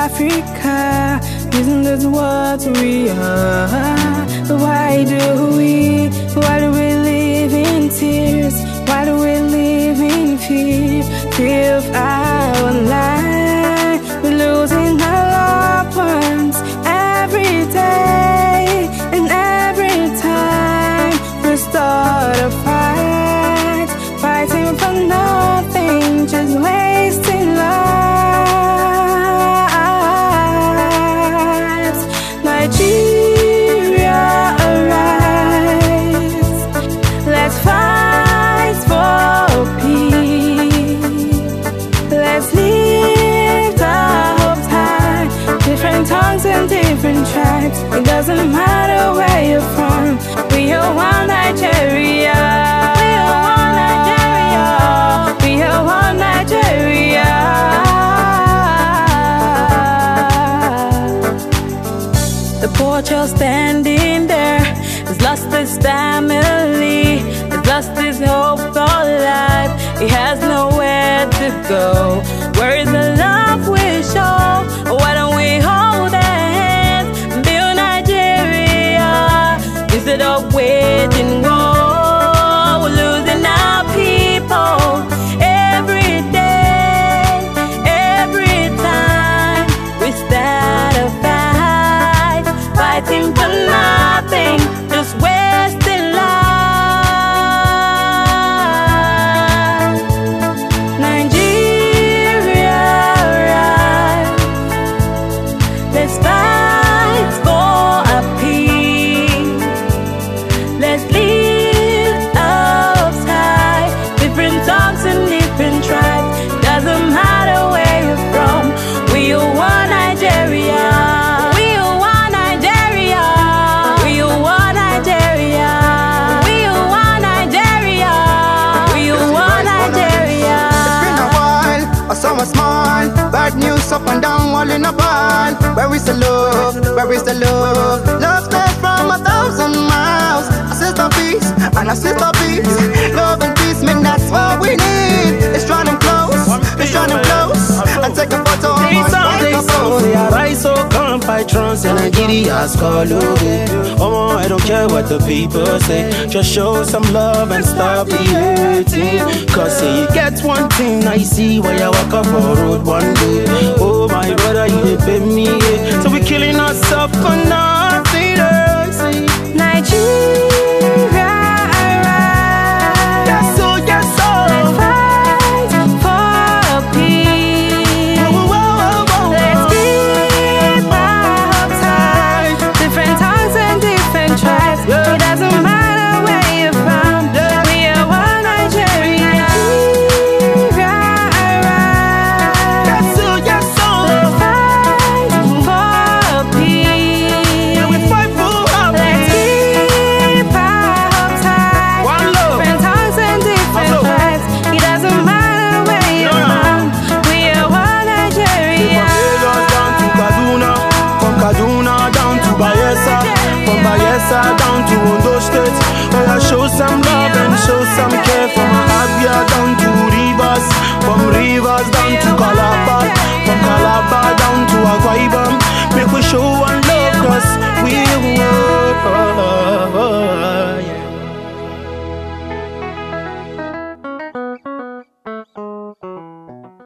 Africa, isn't this what we are? Why do we live in tears? Why do we live in fear? Fear of our life. We're losing our loved ones every day, and every time we start a fight, fighting for nothing, just wasting lives. Nigeria, arise, let's fight for peace. Let's lift our hopes high, different tongues and different tribes. It doesn't matter where you're from, we are one Nigeria. We are one Nigeria. We are one Nigeria. The poor child standing there has lost his family, has lost his hope for life. He has nowhere to go. Where is the love we show? Why don't we hold hands and build Nigeria instead of waging war? We're losing our people every day, every time we start a fight, fighting for nothing, just wasting lives. Nigeria, rise, let's fight for a peace. Let's lift up high, different tongues and different tribes. Doesn't matter where you're from, we are one Nigeria. We are one Nigeria. We are one Nigeria. We are one Nigeria. We are one Nigeria. It's been a while, I saw a smile. Bad news up and down, all in a ball. Where is the love? Where is the love? Love spread from 1,000 miles. A sister peace and a sister peace. Love and peace, man, that's what we need. It's running close, it's running close. And take a photo on my microphone. Say I rise so come by trance and Nigeria's call away. Oh, I don't care what the people say. Just show some love and stop the hating. Cause say you get one thing I see when you walk up on road one day. Oh my brother, you dey pay me, yeah. So we killing ourselves for nothing else. Nigeria, arise. Yes, so, yes, so. Let's fight for peace. Whoa, whoa, whoa, whoa. Let's keep our hopes high, different tongues and different tribes. It doesn't matter where you're from, we are one Nigeria. Nigeria, arise. Yes, so, yes, so. Let's fight for peace. Yeah, we fight for our Let's peace. keep our hopes high, One love. different tongues and different One love. tribes. It doesn't matter where you're from, we are one Nigeria. From Lagos down to Kaduna, from Kaduna down to Bayelsa, from Bayelsa down to Ondo State. Oh, I show some love and show some care from Abia down